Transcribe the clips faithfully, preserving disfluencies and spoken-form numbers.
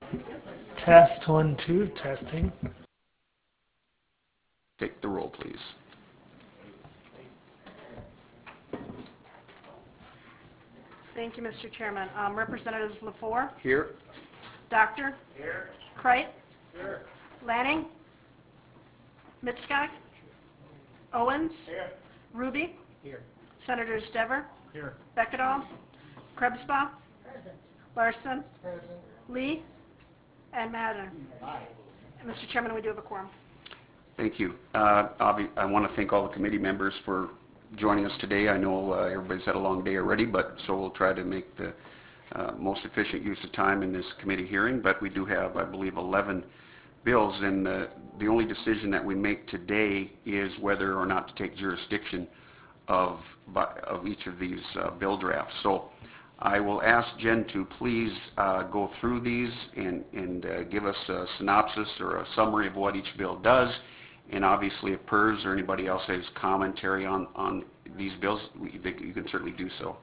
Test one, two, testing. Take the roll, please. Thank you, Mister Chairman. Um, Representatives LaFour, Here. Doctor, Here. Kreit, Here. Lanning, Mitskog, Owens, Here. Ruby, Here. Senators Dever, Here. Beckedahl, Krebsbaugh, Present. Larson, Present. Lee, and Madden. Aye. Mister Chairman, we do have a quorum. Thank you. Uh, I want to thank all the committee members for joining us today. I know uh, everybody's had a long day already, but so we'll try to make the uh, most efficient use of time in this committee hearing. But we do have, I believe, eleven bills, and the, the only decision that we make today is whether or not to take jurisdiction of, of each of these uh, bill drafts. So I will ask Jen to please uh, go through these and, and uh, give us a synopsis or a summary of what each bill does. And obviously, if P E R S or anybody else has commentary on, on these bills, we, they, you can certainly do so.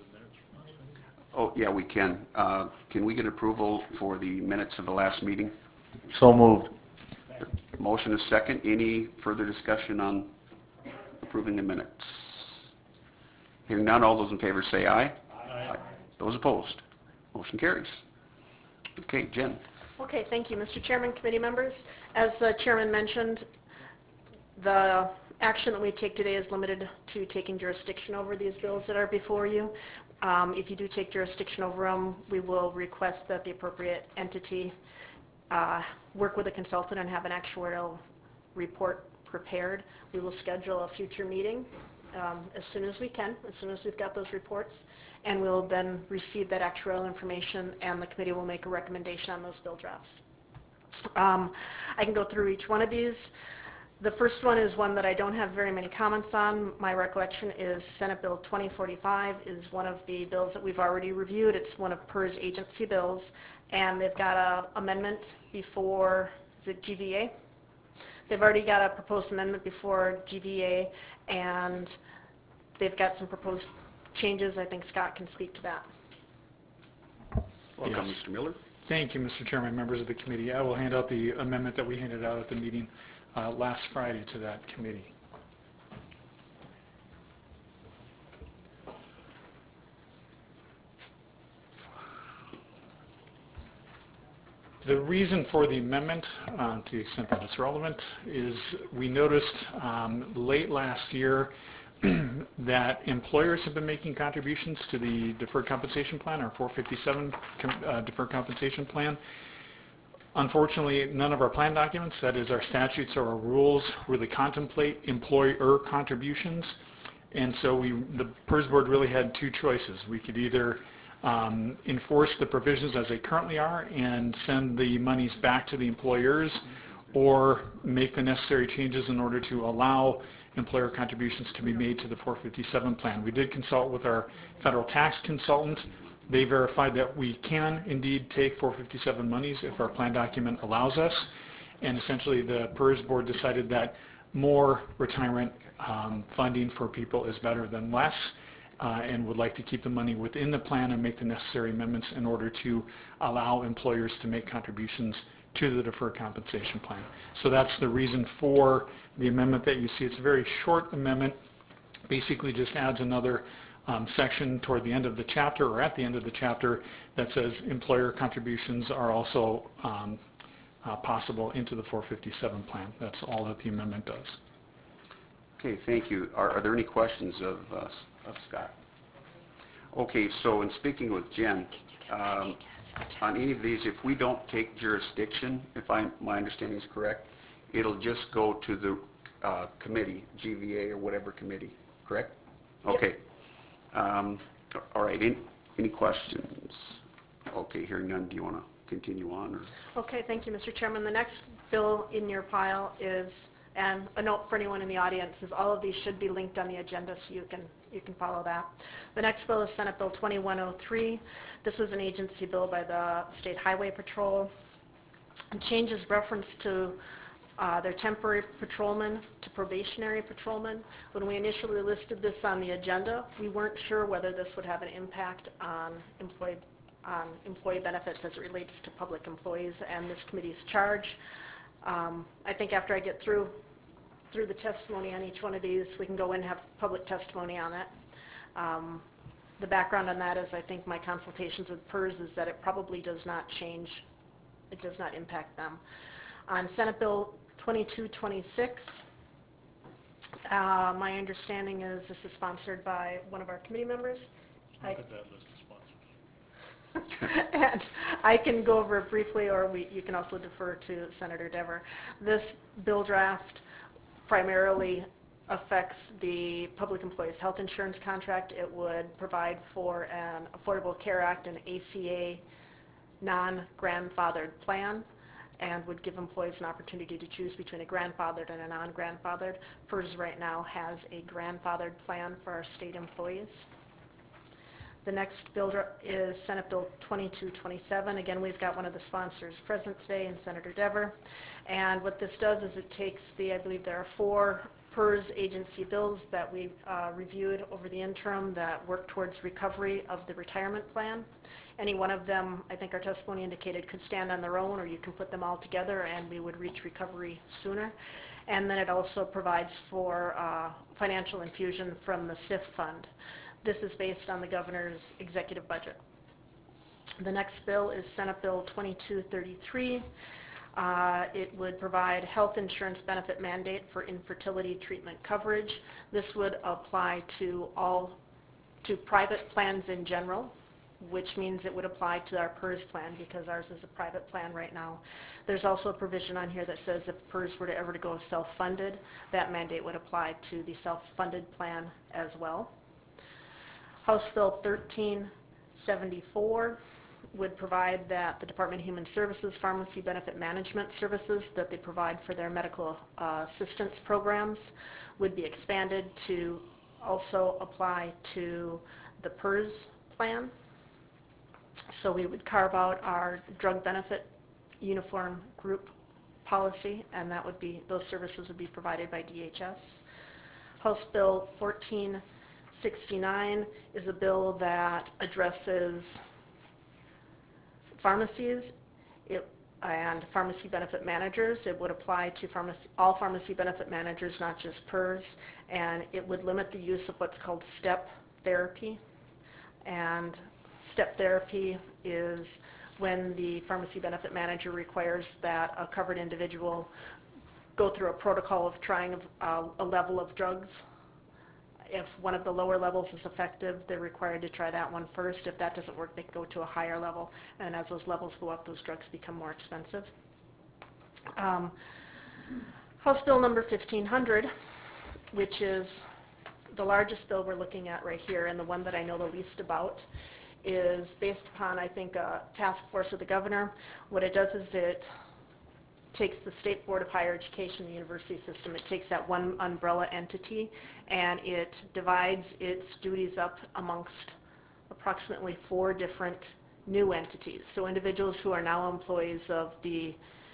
Oh, yeah, we can. Uh, can we get approval for the minutes of the last meeting? So moved. Motion is second. Any further discussion on approving the minutes? Hearing none, all those in favor say aye. Aye. Aye. Those opposed? Motion carries. Okay, Jen. Okay, thank you, Mister Chairman, committee members. As the chairman mentioned, the action that we take today is limited to taking jurisdiction over these bills that are before you. Um, if you do take jurisdiction over them, we will request that the appropriate entity uh, work with a consultant and have an actuarial report prepared. We will schedule a future meeting um, as soon as we can, as soon as we've got those reports, and we'll then receive that actuarial information, and the committee will make a recommendation on those bill drafts. Um, I can go through each one of these. The first one is one that I don't have very many comments on. My recollection is Senate Bill twenty forty-five is one of the bills that we've already reviewed. It's one of P E R's agency bills, and they've got an amendment before, is it G V A? They've already got a proposed amendment before G V A, and they've got some proposed changes. I think Scott can speak to that. Welcome, Yes. Mister Miller. Thank you, Mister Chairman, members of the committee. I will hand out the amendment that we handed out at the meeting uh, last Friday to that committee. The reason for the amendment, uh, to the extent that it's relevant, is we noticed um, late last year that employers have been making contributions to the deferred compensation plan, our four fifty-seven uh, deferred compensation plan. Unfortunately, none of our plan documents, that is our statutes or our rules, really contemplate employer contributions. And so we, the P E R S board really had two choices. We could either um, enforce the provisions as they currently are and send the monies back to the employers, or make the necessary changes in order to allow employer contributions to be made to the four fifty-seven plan. We did consult with our federal tax consultant. They verified that we can indeed take four fifty-seven monies if our plan document allows us. And essentially the P E R S board decided that more retirement um, funding for people is better than less, uh, and would like to keep the money within the plan and make the necessary amendments in order to allow employers to make contributions to the deferred compensation plan. So that's the reason for the amendment that you see. It's a very short amendment. Basically just adds another um, section toward the end of the chapter, or at the end of the chapter, that says employer contributions are also um, uh, possible into the four fifty-seven plan. That's all that the amendment does. Okay, thank you. Are, are there any questions of, uh, of Scott? Okay, so in speaking with Jen, um, on any of these, if we don't take jurisdiction, if I, my understanding is correct, it'll just go to the uh, committee, G V A or whatever committee, correct? Okay. Um, all right, any, any questions? Okay, hearing none, do you want to continue on? Or? Okay, thank you, Mister Chairman. The next bill in your pile is, and a note for anyone in the audience, is all of these should be linked on the agenda so you can you can follow that. The next bill is Senate Bill twenty-one oh three. This was an agency bill by the State Highway Patrol. It changes reference to uh, their temporary patrolmen to probationary patrolmen. When we initially listed this on the agenda, we weren't sure whether this would have an impact on employed on employee benefits as it relates to public employees and this committee's charge. Um, I think after I get through through the testimony on each one of these, we can go in and have public testimony on it. Um, the background on that is I think my consultations with P E R S is that it probably does not change, it does not impact them. On Senate Bill twenty-two twenty-six, uh, my understanding is this is sponsored by one of our committee members. Look I, at that list of sponsors. and I can go over it briefly, or we, you can also defer to Senator Dever. This bill draft primarily affects the Public Employees Health Insurance Contract. It would provide for an Affordable Care Act and A C A non-grandfathered plan, and would give employees an opportunity to choose between a grandfathered and a non-grandfathered. P E R S right now has a grandfathered plan for our state employees. The next bill is Senate Bill twenty-two twenty-seven. Again, we've got one of the sponsors present today, and Senator Dever. And what this does is it takes the, I believe there are four P E R S agency bills that we uh, reviewed over the interim that work towards recovery of the retirement plan. Any one of them, I think our testimony indicated, could stand on their own, or you can put them all together and we would reach recovery sooner. And then it also provides for uh, financial infusion from the S I F fund. This is based on the governor's executive budget. The next bill is Senate Bill twenty-two thirty-three. Uh, it would provide health insurance benefit mandate for infertility treatment coverage. This would apply to all, to private plans in general, which means it would apply to our P E R S plan because ours is a private plan right now. There's also a provision on here that says if P E R S were to ever to go self-funded, that mandate would apply to the self-funded plan as well. House Bill thirteen seventy-four would provide that the Department of Human Services pharmacy benefit management services that they provide for their medical uh, assistance programs would be expanded to also apply to the P E R S plan. So we would carve out our drug benefit uniform group policy, and that would be, those services would be provided by D H S. House Bill fourteen sixty-nine is a bill that addresses pharmacies it, and pharmacy benefit managers. It would apply to pharmacy, all pharmacy benefit managers, not just P E R S, and it would limit the use of what's called step therapy. And step therapy is when the pharmacy benefit manager requires that a covered individual go through a protocol of trying a, a level of drugs. If one of the lower levels is effective, they're required to try that one first. If that doesn't work, they can go to a higher level. And as those levels go up, those drugs become more expensive. Um, House Bill number fifteen hundred, which is the largest bill we're looking at right here and the one that I know the least about, is based upon, I think, a task force of the governor. What it does is it takes the State Board of Higher Education, the university system, it takes that one umbrella entity and it divides its duties up amongst approximately four different new entities. So individuals who are now employees of the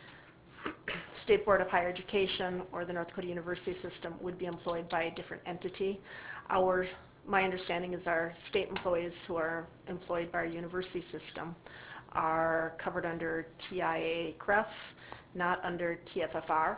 State Board of Higher Education or the North Dakota University System would be employed by a different entity. Our, my understanding is our state employees who are employed by our university system are covered under T I A C R E F, not under T F F R.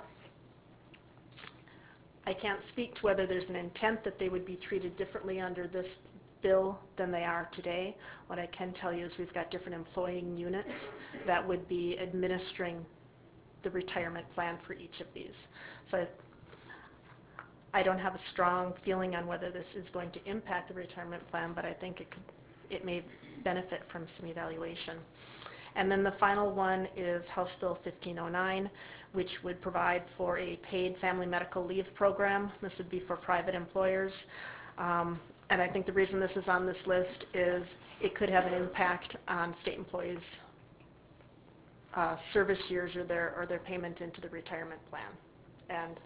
I can't speak to whether there's an intent that they would be treated differently under this bill than they are today. What I can tell you is we've got different employing units that would be administering the retirement plan for each of these. So I, I don't have a strong feeling on whether this is going to impact the retirement plan, but I think it could, it may benefit from some evaluation. And then the final one is House Bill fifteen oh nine, which would provide for a paid family medical leave program. This would be for private employers. Um, and I think the reason this is on this list is it could have an impact on state employees' uh, service years or their, or their payment into the retirement plan. And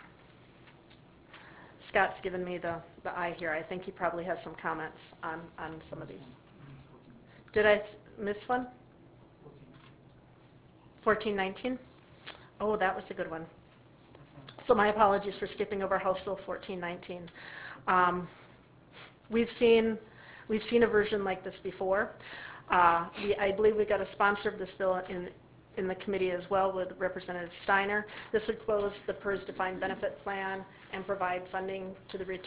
Scott's given me the, the eye here. I think he probably has some comments on, on some of these. Did I miss one? fourteen nineteen? Oh, that was a good one. So my apologies for skipping over House Bill fourteen nineteen. Um, we've seen we've seen a version like this before. Uh, we- I believe we got a sponsor of this bill in in the committee as well with Representative Steiner. This would close the PERS defined benefit plan and provide funding to the retirement